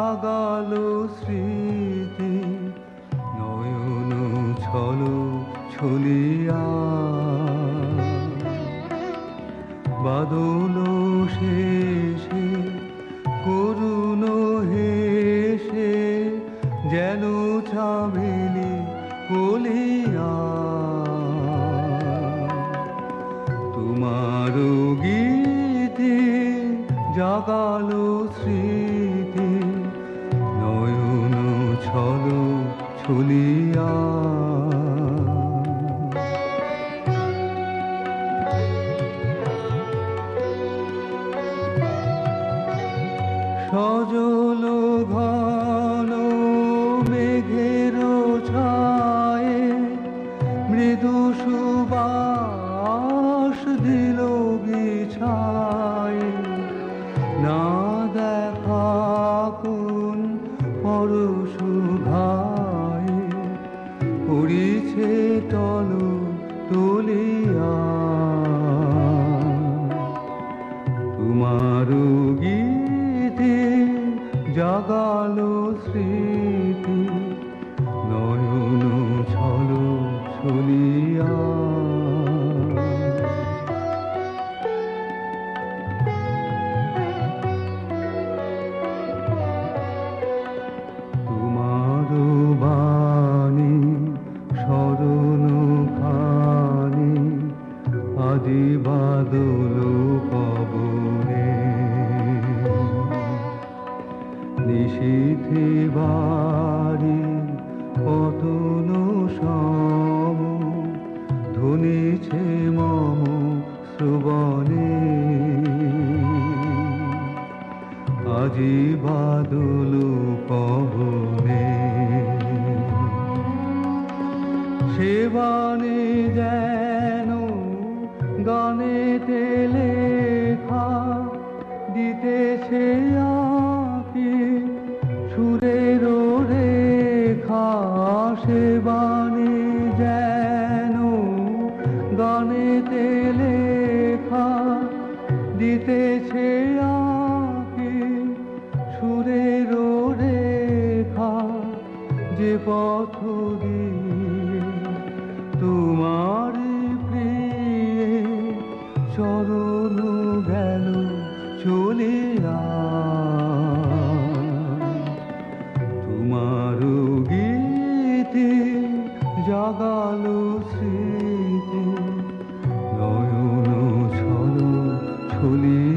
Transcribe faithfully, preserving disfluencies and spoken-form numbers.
Zagallo স্মৃতি নয়ন ছল ছলিয়া বাদল শেষে করুণ হেসে যেন চামেলি কলিয়া তোমার গীতে জাগালো স্মৃতি নয়ন ছল ছলিয়া সজল ঘন মেঘের ছায়ে মৃদু সুবাস দিল বিছায়ে না দেখা কোন পরশ ঘায়ে পড়িছে টল তলিয়া তোমার গীতে জাগালো স্মৃতি নয়ন ছল ছলিয়া তোমার বাণী শরণ খানি আজি বাদল পবনে নিশীথে বাড়ি পতন সম ধ্বনিছে মম শ্রবণে আজি বাদল পবনে সেবানে যেন গানেতে লেখা দিতেছে আঁকি সুরের রেখা সেবানে যেন গানেতে লেখা দিতেছে আঁকি সুরের রেখা যে পথ দিয়ে তোমার প্রিয়ে চরণ গেল চলিয়া তোমার গীতে জাগালো স্মৃতি নয়ন ছল ছলিয়া।